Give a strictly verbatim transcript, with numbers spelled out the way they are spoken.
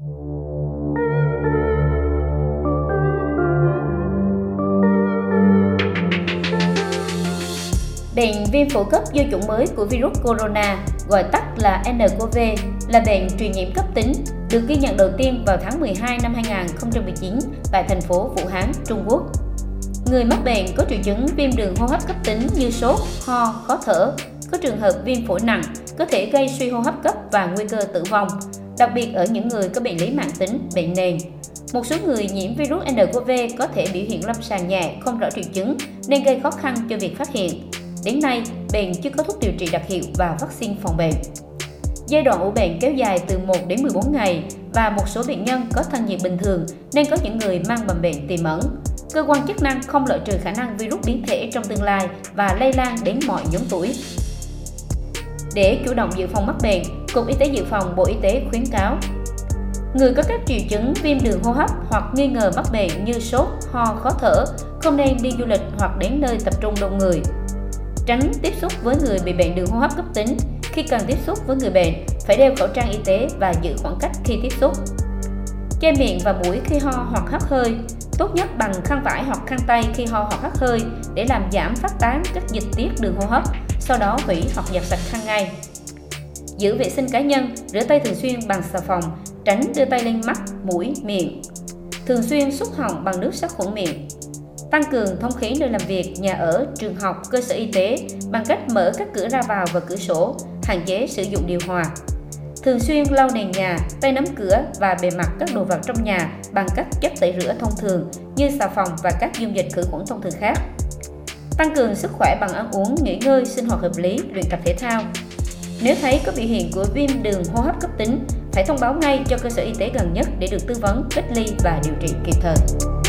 Bệnh viêm phổi cấp do chủng mới của virus corona, gọi tắt là en cô vê, là bệnh truyền nhiễm cấp tính, được ghi nhận đầu tiên vào tháng mười hai năm hai nghìn không trăm mười chín tại thành phố Vũ Hán, Trung Quốc. Người mắc bệnh có triệu chứng viêm đường hô hấp cấp tính như sốt, ho, khó thở, có trường hợp viêm phổi nặng, có thể gây suy hô hấp cấp và nguy cơ tử vong, đặc biệt ở những người có bệnh lý mãn tính, bệnh nền. Một số người nhiễm virus en cô vê có thể biểu hiện lâm sàng nhẹ, không rõ triệu chứng nên gây khó khăn cho việc phát hiện. Đến nay, bệnh chưa có thuốc điều trị đặc hiệu và vaccine phòng bệnh. Giai đoạn ủ bệnh kéo dài từ một đến mười bốn ngày và một số bệnh nhân có thân nhiệt bình thường nên có những người mang mầm bệnh tiềm ẩn. Cơ quan chức năng không loại trừ khả năng virus biến thể trong tương lai và lây lan đến mọi nhóm tuổi. Để chủ động dự phòng mắc bệnh, Cục Y tế Dự phòng Bộ Y tế khuyến cáo người có các triệu chứng viêm đường hô hấp hoặc nghi ngờ mắc bệnh như sốt, ho, khó thở không nên đi du lịch hoặc đến nơi tập trung đông người. Tránh tiếp xúc với người bị bệnh đường hô hấp cấp tính. Khi cần tiếp xúc với người bệnh, phải đeo khẩu trang y tế và giữ khoảng cách khi tiếp xúc. Che miệng và mũi khi ho hoặc hắt hơi, tốt nhất bằng khăn vải hoặc khăn tay khi ho hoặc hắt hơi để làm giảm phát tán các dịch tiết đường hô hấp, sau đó hủy hoặc giặt sạch khăn ngay. Giữ vệ sinh cá nhân, rửa tay thường xuyên bằng xà phòng, tránh đưa tay lên mắt, mũi, miệng. Thường xuyên súc họng bằng nước sát khuẩn miệng. Tăng cường thông khí nơi làm việc, nhà ở, trường học, cơ sở y tế bằng cách mở các cửa ra vào và cửa sổ, hạn chế sử dụng điều hòa. Thường xuyên lau nền nhà, tay nắm cửa và bề mặt các đồ vật trong nhà bằng các chất tẩy rửa thông thường như xà phòng và các dung dịch khử khuẩn thông thường khác. Tăng cường sức khỏe bằng ăn uống, nghỉ ngơi, sinh hoạt hợp lý, luyện tập thể thao. Nếu thấy có biểu hiện của viêm đường hô hấp cấp tính, phải thông báo ngay cho cơ sở y tế gần nhất để được tư vấn, cách ly và điều trị kịp thời.